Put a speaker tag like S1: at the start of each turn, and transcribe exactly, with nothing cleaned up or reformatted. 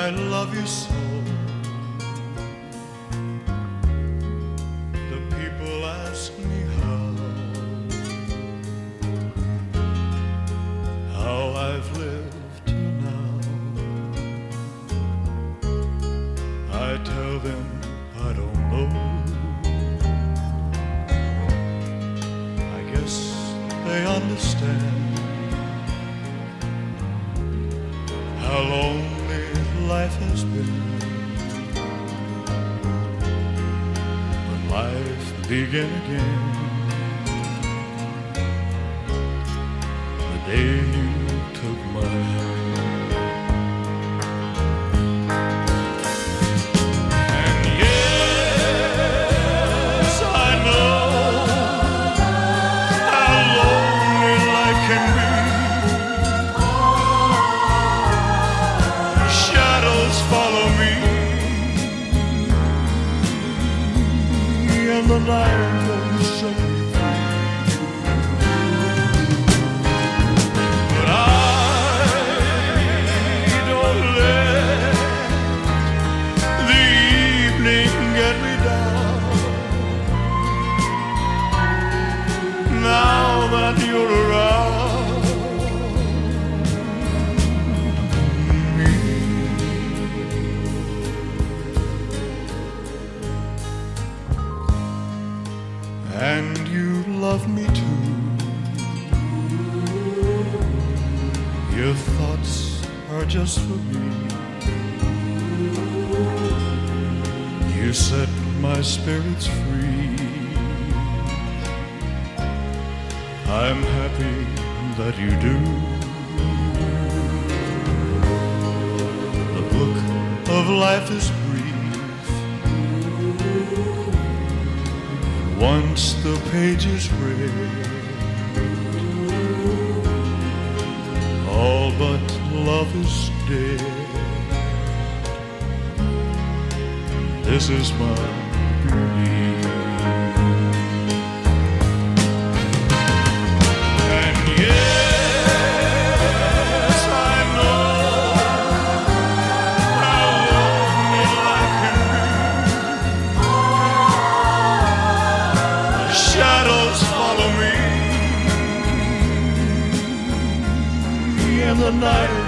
S1: I love you so. The people ask me how, how I've lived till now. I tell them I don't know. I guess they understand how lonely life has been. When life began again, the day you took my hand. And yes, I know how lonely life can be. Follow me, and the night won't set me free. But I don't let the evening get me down. Now that you're around, and you love me too. Your thoughts are just for me. You set my spirits free. I'm happy that you do. The book of life is once the page is read, all but love is dead. This is my belief. And yes, I know how lonely life can be. Shadows follow me, and the night